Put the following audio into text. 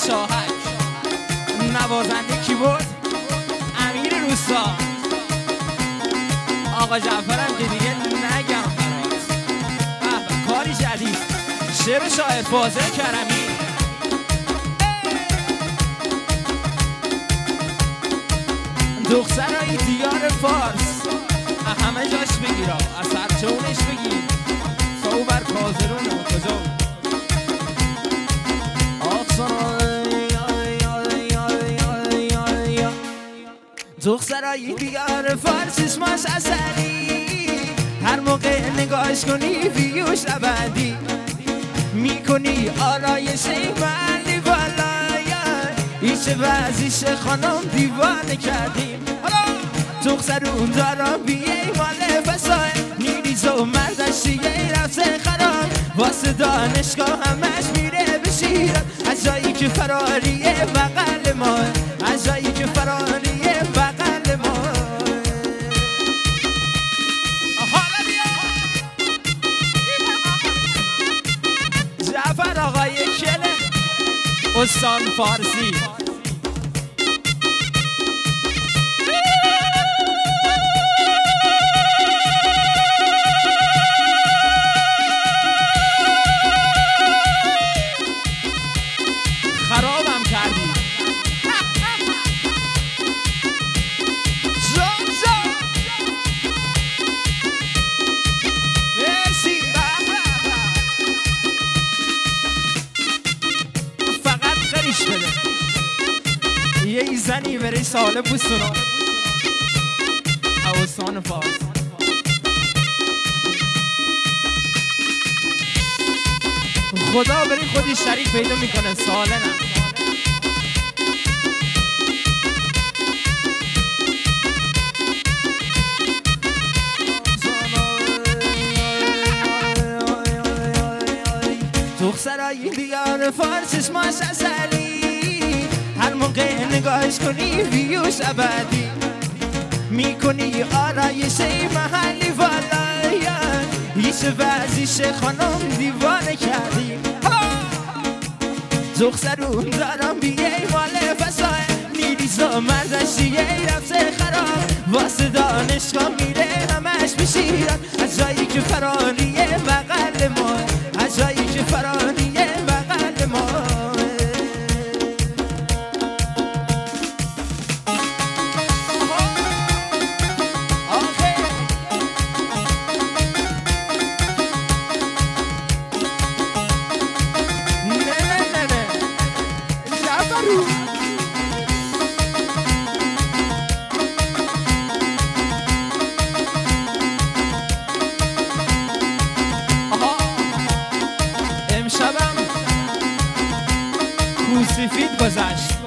شاهک، نوازنده کیبورد امیر روستا، آقا جعفرم که دیگه نگم برات. کاری جدید، شعر شاعر فاضل کرمی. دخترای دیار فارس همه جاش بگیرا، از سرچونش بگیر سو بر کازرون و کجا دخترای دیار فارس اسمش اصلی، هر موقع نگاهش کنی ویوش ابدی میکنی آرایش محلی بالای ایچ وزیش خانم دیوانه کردیم. دخترون دارم بیه مال فسای نیریز و مردش دیگه رفته خراب واسه دانشگاه همش میره بشیرم از جایی که فراریه بغل ما، از جایی که فراریه بغل ما. حالا بیا جعفر آقای کله استان فارسی. خرابم کردی مرسی. فقط قریش بده یه زنی بره ساله بوستونا اوستان فارس. خدا بری خودی شریک پیدا میکنه ساله نه. دخترای دیار فارس اسمش اصلی، هر موقع نگاهش کنی ویوش ابدی میکنی آرایش محلی والای هیچ وزیش خانم دیوانه کردیم. دخترون دارم بیه مال فسای نیریز و مردش دیگه رفته خراب واسه دانشگاه میره همش بشیرم از جایی که فراریه بغل ما، از جایی که فراریه بغل ما. امشبم کوسفید گذشت